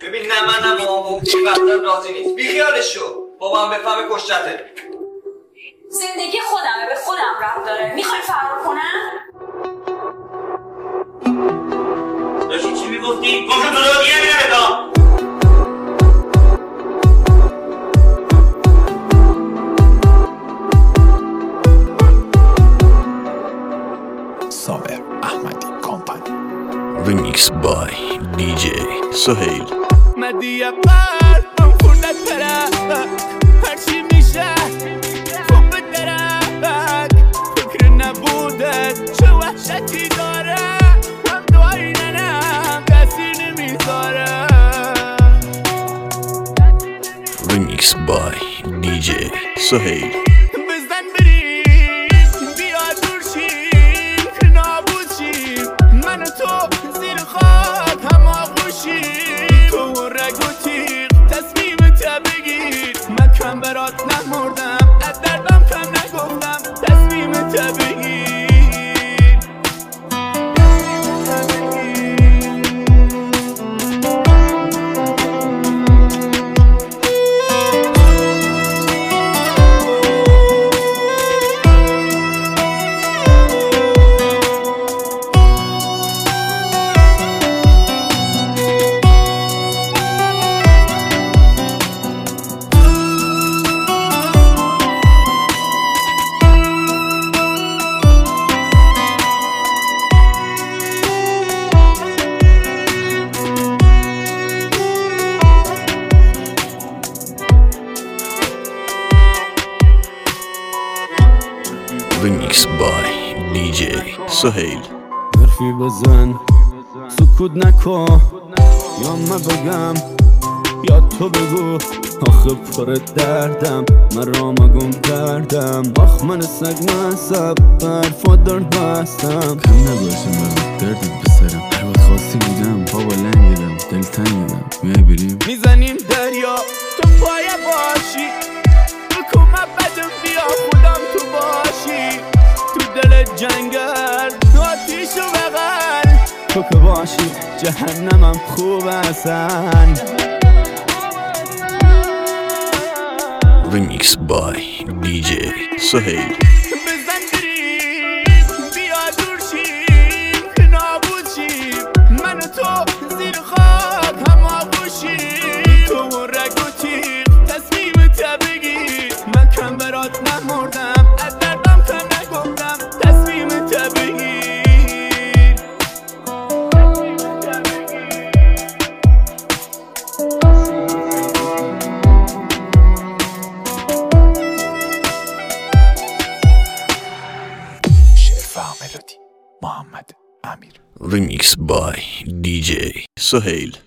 ببین نه من نه بابام این وقتا راضی نیست. بیخیالش شو. بابام بفهمه کشتته. زندگی خودمه، به خودم ربط داره. میخوای فرار کنم؟ داشتی چی میگفتی؟ گفتم تو رو دیگه نمیرم. Saber Ahmadi Company. Remix by DJ Sohail. مدی قلبم خونت ترک هرچی میشه خوب درک فکر نبودت چه وحشتی داره هم دعایی ننم کسی نمیذاره Remix by DJ Sohail. بزن بریم بیا دور شیم که نابود شیم من و تو زیر خاک هم آغوشیم تو رگ و تیغ تصمیمت بگیر من کم برات نمردم از دردم کم نگفتم تصمیمت بگیر Remix by DJ Sohail. حرفی بزن سکوت نکن یا من بگم یا تو بگو آخه پر دردم مرا مگم دردم آخ من سگ مذب برفا درد بستم کم نباشه من دردت بسرم هر وقت خواستی بودم بابا لنگیدم دلتنگیدم میای بریم میزنیم دریا تو پای باشی بکن من بدم بیا خودم تو باشی تو دل جنگل تو آتیشو بغل تو که باشی جهنمم خوب هستن Remix by DJ Sohail. بزن بریم بیا دور شیم که نابود شیم من و تو زیر خاک هم آغوشیم تو رگ و تیغ تصمیمت بگیر من کم برات نمردم از دردم کم نگفتم تصمیمت بگیر شعر و ملودی محمد امیر. Remix by DJ Sohail.